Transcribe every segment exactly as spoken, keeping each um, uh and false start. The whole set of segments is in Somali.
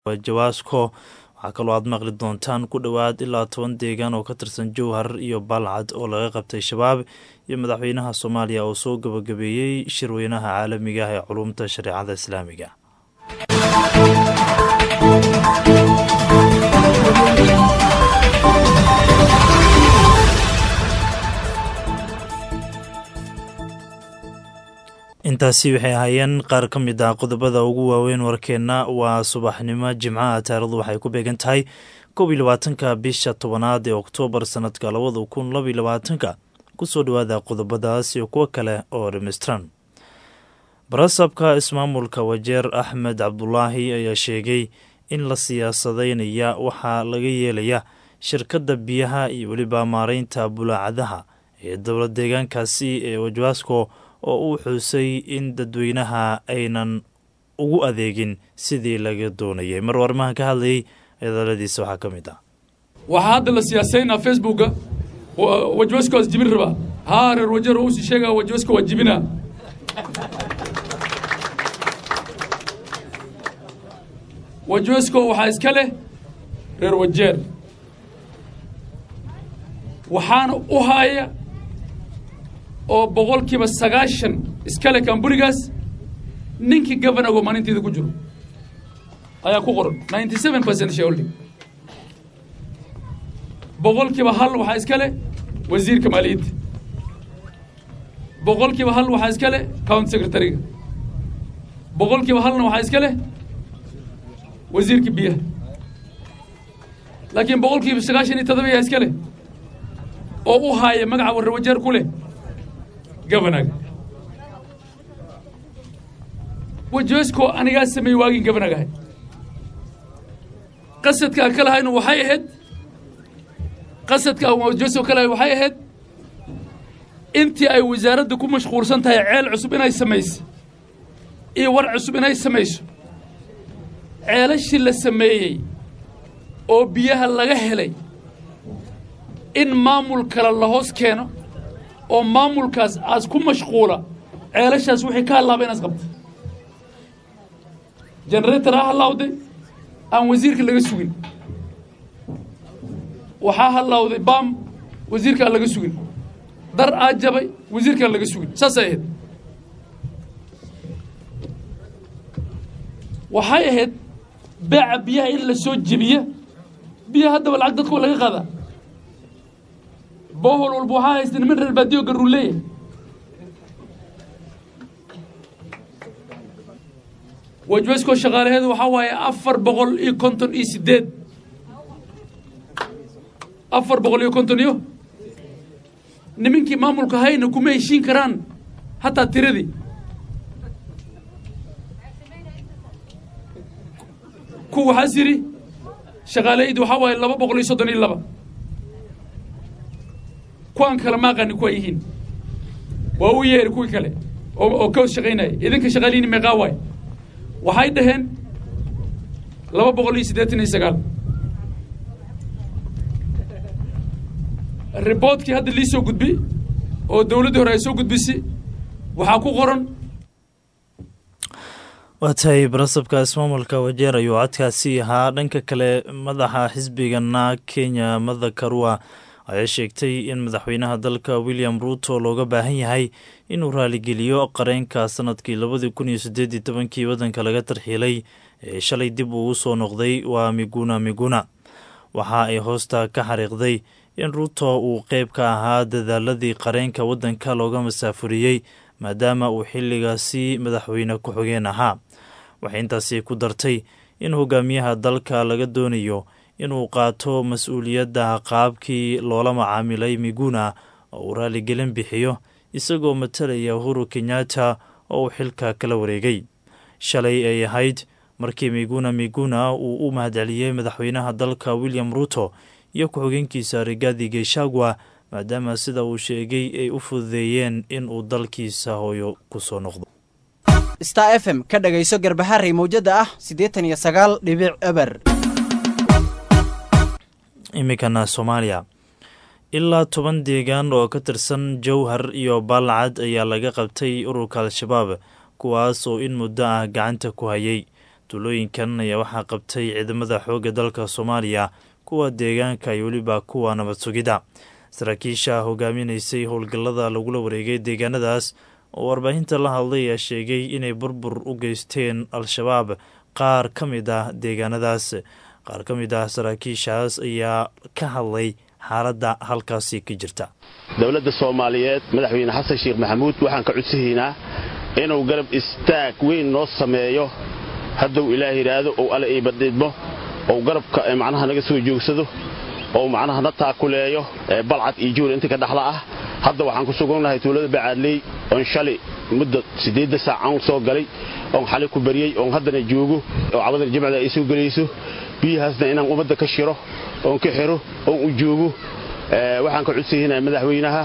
Jawaasko waxaa kaloo aad maqli doontaan ku dhowaad ilaa toban deegaan oo ka tirsan Jowhar iyo Balcad oo laga qabtay shabaab iyo madaxweynaha Soomaaliya oo soo gabagabeeyey shirweynaha caalamiga ah ee culumta shariicada Islaamiga. intaasi waxay ahaayeen qaar ka mid ah qodobada ugu waaweyn warkeena. waa subaxnimo Jimcaha, taariikhdu waxay ku beegan tahay koob iyo labaatanka bisha tobanaad ee Oktoobar sanadka labada kun laba iyo labaatanka. kusoo dhawaada qodobadaas iyo kuwo kale oo dhammaystiran. Barasabka ismaamulka Wajeer Axmed Cabdulaahi ayaa sheegay in la siyaasadeynaya waxaa laga yeelaya shirkadda biyaha iyo weliba maareynta bulaacadaha ee dowlad deegaankaasi ee Wajaasko oo uu xusay in dadweynaha aynan ugu adeegin sidii laga doonayay. mar warmaha ka hadlayay eedaladiisa waxaa ka mid ah waxaa hadda la siyaasaynaa Facebooka Wajaasko is jibin raba haa reer Wajeer uu si sheegaa Wajaasko waa jibina Wajaasko waxaa iska leh reer Wajeer waxaana u haya oo boqolkiiba sagaashan iska leh kamburigaas ninkii governorgo maalinteeda ku jiro ayaa ku qoran ninety-seven percent shareholding. boqolkiiba hal waxaa iska leh wasiirka maaliyadda, boqolkiiba hal waxaa iska leh county secretary-ga, boqolkiiba halna waxaa iska leh wasiirka biyaha, laakiin boqolkiiba sagaashan iyo toddoba ayaa iska leh oo u haya magaca reer Wajeer ku leh governorga. Wajaasko anigaa sameeyey waagii governorga ahay qasadka kala hayno waxay ahayd qasadka Wajaasko kala hay waxay ahayd intii ay wasaaradda ku mashquulsan tahay ceel cusub inay samayso iyo war cusub inay samayso ceelashii la sameeyey oo biyaha laga helay in maamul kale la hoos keeno oo maamulkaas aas ku mashquula ceelashaas wixii ka halaabay inaas qabta generator ha halawday aan wasiirka laga sugin, waxaa halawday bam wasiirka laga sugin, dar aa jabay wasiirka laga sugin. saasay ahayd waxay ahayd beeca biyaha in la soo jebiya biyaha haddaba lacag dadku laga qaadaa bohol walba waxaa haysta niman reer baadiyo garuu leeyahay Wajaasko shaqaalaheedu waxaa waaye afar boqol iyo konton iyo sideed afar boqol iyo konton iyo nimankii maamulka hayna kuma heshiin karaan hataa tiradii ku waxaas yidhi shaqaalahaydu waxaa waaye laba boqol iyo soddon iyo laba kuwaan kale ma aqaani kuwa yihiin waa u yeeri kuwii kale oo ka shaqaynaya idinka shaqaalihiin meeqaa waay waxay dhaheen laba boqol iyo siddeetan iyo sagaal. riboodkii hadda lii soo gudbi oo dowladdii hore ay soo gudbisay waxaa ku qoran waa tahay barasabka ismaamulka Wajeer ayuu codkaasi ahaa. dhanka kale madaxa xisbigana Kenya Martha Karua ayaa sheegtay in madaxweynaha dalka William Ruto looga baahan yahay inuu raaligeliyo qareenka sanadkii labadii kun iyo siddeed iyo tobankii waddanka laga tarxiilay ee shalay dib ugu soo noqday waa Miguna Miguna. waxa ay hoosta ka xariiqday in Ruto uu qayb ka ahaa dadaaladii qareenka waddanka looga masaafuriyey maadaama uu xilligaasi madaxweyne ku xigeen ahaa. waxay intaasi ku dartay in hogaamiyaha dalka laga doonayo inuu qaato mas-uuliyadda qaabkii loola macaamilay Miguna oo uu raaligelin bixiyo isagoo matalaya Uhuru Kenyatta oo uu xilka kala wareegay. shalay ay ahayd markii Miguna Miguna uu u mahadceliyey madaxweynaha dalka William Ruto iyo ku-xigeenkiisa Rigathi Gachagua maadaama sida uu sheegay ay u fududeeyeen in uu dalkiisa hooyo ku soo noqdo. Star F M ka dhagayso Garbaharey mawjada ah siddeetan iyo sagaal dhibic eber. imikana Soomaaliya ilaa toban deegaan oo ka tirsan Jowhar iyo Balcad ayaa laga qabtay ururka Al-Shabaab kuwaas oo in muddo ah gacanta ku hayay. tuulooyinkan ayaa waxaa qabtay ciidamada xoogga dalka soomaaliya kuwa deegaanka iyo weliba kuwa nabad sugidda. saraakiisha hogaaminaysay howlgallada lagula wareegay deegaanadaas oo warbaahinta la hadlay ayaa sheegay inay burbur u geysteen al-shabaab qaar ka mid ah deegaanadaas. qaar ka mid ah saraakiishaas ayaa ka hadlay xaaladda halkaasi ka jirta. dowladda soomaaliyeed madaxweyne xasan sheekh maxamuud waxaan ka codsahaynaa inuu garab istaag weyn noo sameeyo hadduu ilaah yidhaahdo ou alle ii badhidmo ou garabka macnaha naga soo joogsado oo macnaha na taakuleeyo balcad iyo juul inta ka dhaxla ah. hadda waxaan ku sugannahay tuulada Bacaadley oo shalay muddo sideed saac aan soo galay oo xalay ku bariyay oo haddana joogo oo cabada jimcada ay soo galayso biyahaasna inaan umada ka shiro oo ka xiro oo u joogo. waxaan ka codsaynaa madaxweynaha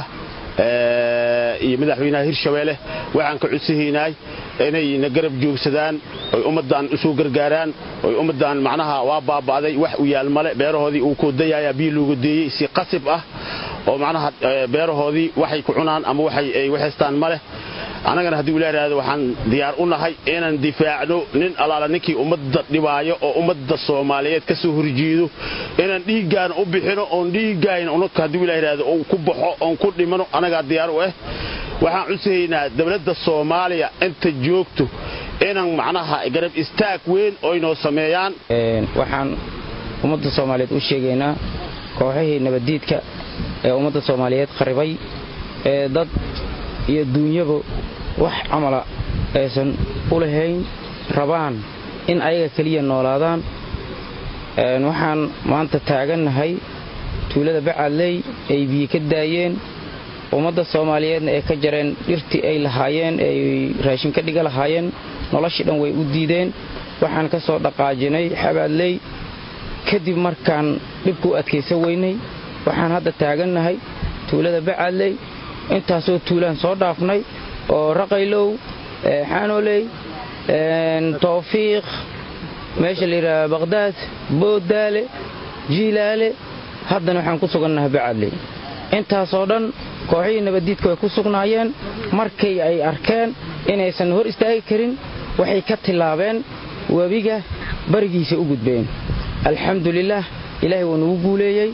iyo madaxweynaha Hirshabeelle waxaan ka codsaynaa inay na garab joogsadaan oo ummadan isu gargaaraan oo ummadan macnaha waa baabaaday wax u yaal male beerahoodii uu ku dayaaya biyo loogu deeyay si qasab ah oo macnaha beerahoodii waxay ku cunaan ama waxay ay waxestaan male. anagana hadii ula raado waxaan diyaar u nahay inaan difaacno nin alaala ninkii ummadda dhibaayo oo ummadda Soomaaliyeed ka soo horjeedo inaan dhiigaan u bixino oo dhiigaan unka hadii ula raado oo ku baxo oo ku dhimano anaga diyaar u ah. waxaan cuseenaa dawladda Soomaaliya inta joogto inaan macnaha garab istaag weyn oo inoo sameeyaan. een waxaan ummadda Soomaaliyeed u sheegaynaa kooxihii nabadiidka ee ummadda Soomaaliyeed qaribay ee dad iyo duunyaba wax amala aysan u lahayn rabaan in ayaga kaliya noolaadaan. een waxaan maanta taaganahay tuulada Bacaadley ay biyo ka daayeen ummadda Soomaaliyeedna ay ka jareen dhirtii ay lahaayeen ay raashin ka dhiga lahaayeen noloshii dhan way u diideen. waxaan ka soo dhaqaajinay Bacaadley kadib markaan dhibku adkaysan weynay waxaan hadda taaganahay tuulada Bacaadley intaasoo tuulaan soo dhaafnay oo Raqaylow Xaanooley Tawfiiq meesha la yiraahdo Baghdad Boodaale Jiilaale haddana waxaan ku sugannahay Bacaadley. intaasoo dhan kooxihii nabadiidku way ku sugnaayeen markay ay arkeen inaysan hor istaagi karin waxay ka tilaabeen wabiga barigiisa u gudbeen. alxamdulillaah ilaahay wuu nagu guuleeyay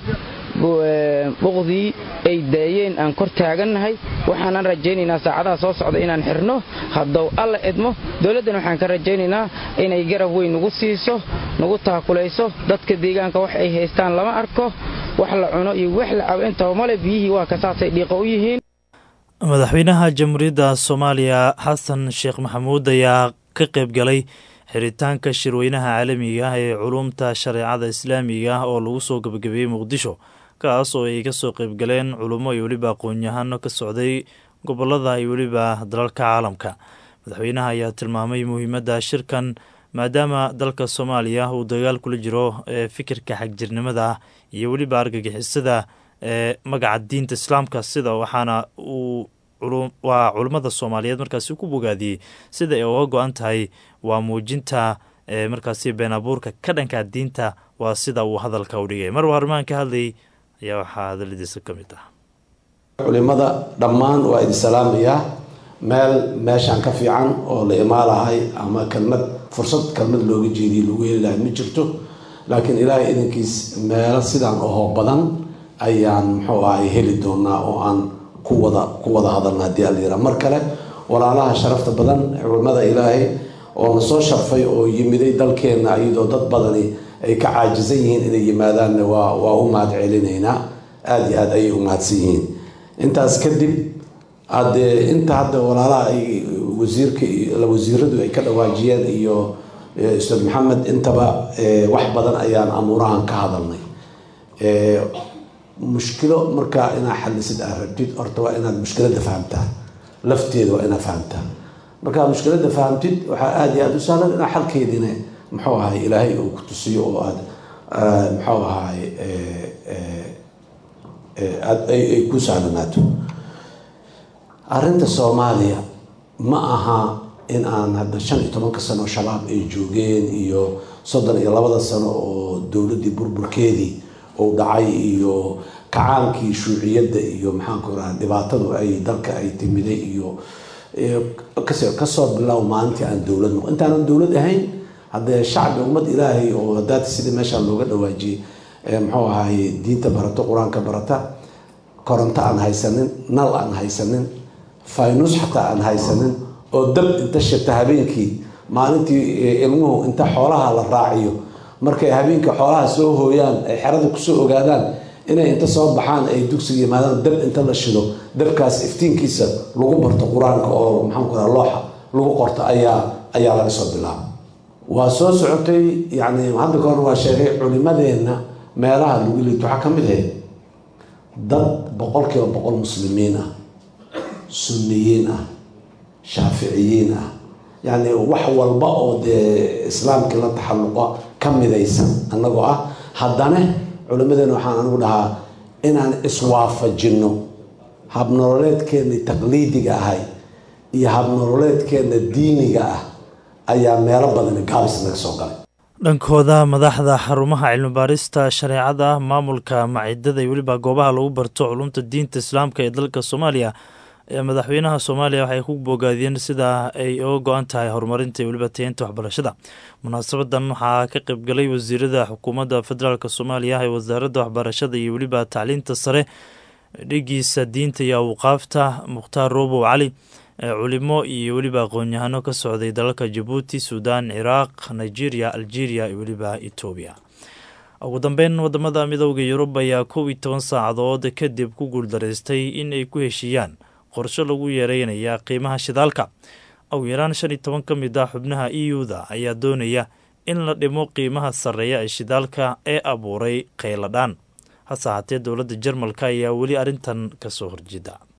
boqdii ay daayeen aan kor taagannahay. waxaan rajaynaynaa saacadaha soo socda inaan xirno hadduu alla idmo. dawladdan waxaan ka rajaynaynaa inay garab weyn nagu siiso nagu taakulayso. dadka deegaanka wax ay haystaan lama arko wax la cuno iyo wax la cabo inta male biyihii waa ka saasay dhiiqo u yihiin. madaxweynaha jamhuuriyadda Soomaaliya Xasan Sheekh Maxamuud ayaa ka qayb galay xiritaanka shirweynaha caalamiga ah ee culumta shareecada islaamiga ah oo lagu soo gabagabeeyay Muqdisho kaas oo ay ka soo qayb galeen culummo iyo waliba aqoon-yahano ka socday gobolada iyo waliba dalalka caalamka. madaxweynaha ayaa tilmaamay muhiimadda shirkan maadaama dalka Soomaaliya uu dagaal kula jiro ee fikirka xagjirnimada iyo waliba argagixisada ee magaca diinta islaamka sida waxaana uu waa culimada Soomaaliyeed markaasi ku bogaadiyay sida ay uga go'an tahay waa muujinta ee markaasi been abuurka ka dhanka diinta waa sida uu hadalka u dhigay. mar warmaan ka hadlay ayaa waxaa hadaladiisa ka mid ah culimada dhammaan waa idin salaamaya meel meeshan ka fiican oo la imaalahay ama kalmad fursad kalmad looga jeediyo lagu heli lahaa ma jirto laakiin ilaahay idinkiis meelo sidaan oo badan ayaan muxuu ahay heli doonaa oo aan ku wada ku wada hadalna hadii aan yiraahdo. mar kale walaalaha sharafta badan culimada ilaahay oo soo sharfay oo yimiday dalkeena iyadoo dad badani ay ka caajisan yihiin inay yimaadaan waa waa u mahad celinayna aad iyo aad ay u mahadsan yihiin. intaas kadib aad inta hadda walaalaha ay wasiirka la wasiiradu ay ka dhawaajiyeen iyo Ustaad Maxamed intaba wax badan ayaan amuurahan ka hadalnay. ee mushkilo marka ina xalisid aragtid horta waa inaad mushkilada fahamtaa lafteeda waa inaad fahamtaa. marka mushkilada fahamtid waxa aad iyo aad u sahlan in xalkeedina muxuu ahay ilaahay uu ku tusiyo oo aad muxuu ahay ee aad ay ku sahlanaato. arrinta Soomaaliya ma aha in aan hadda shan iyo toban sano shabaab ay joogeen iyo soddon iyo laba sano oo dawladii burburkeedii oo dhacay iyo kacaankii shuuciyadda iyo maxaan ku raad dhibaatadu ay dalka ay timiday iyo kasoo kasoo bilow maanta aan dawlad noqon intaan dawlad ahayn haddee shacbi ummad ilaahay oo hadaad sidii meeshaan looga dhawaajiyey muxuu ahaay diinta barato qur-aanka barata koronto aan haysanin nal aan haysanin faynus xataa aan haysanin oo dab inta shita habeenkii maalintii ilmuhu inta xoolaha la raaciyo markay habeenka xoolaha soo hooyaan ay xerada kusoo ogaadaan inay inta soo baxaan ay dugsiga yimaadaan dab inta la shido dabkaas iftiinkiisa lagu barto qur-aanka oo maxaan ku rahaa looxa lagu qorto ayaa ayaa laga soo bilaaba waa soo socotay yacni hadda ka hor waa sheegay culimadeenna meelaha lagu liito waxaa ka mid ahayd dad boqolkiiba boqol muslimiin ah sunniyiin ah shaaficiyiin ah yacni wax walba oo dee islaamkii la taxalluqa ka midaysan annagoo ah haddana culimadeena waxaan anigu dhahaa inaan iswaafajinno habnololeedkeenna taqliidiga ahay iyo habnololeedkeenna diiniga ah ayaa meelo badan gaabis naga soo galay dhankooda madaxda xarumaha cilmibaarista shareecada maamulka macidada iyo weliba goobaha lagu barto culumta diinta islaamka ee dalka soomaaliya ee madaxweynaha soomaaliya waxay ku bogaadiyeen sida ay uga go-an tahay horumarinta iyo weliba tayeynta waxbarashada. munaasabadan waxaa ka qaybgalay wasiirada xukuumadda federaalk soomaaliya ee wasaaradda waxbarashada iyo weliba tacliinta sare, dhigiisa diinta iyo awqaafta mukhtaar roobow cali, culimo iyo weliba aqoon-yahano ka socday dalalka jabuuti, suudaan, ciraaq, nigeria, algeria iyo weliba etoobiya. ugu dambeyn wadamada midooda yurub ayaa kow iyo toban saacadood kadib ku guuldareystay in ay ku heshiiyaan qorsho lagu yareynaya qiimaha shidaalka. ugu yaraan shan iyo toban ka mid ah xubnaha e u-da ayaa doonaya in la dhimo qiimaha sarreeya ee shidaalka ee abuuray qayladhaan. hase haatee dowladda Jarmalka ayaa weli arrintan ka soo horjeeda.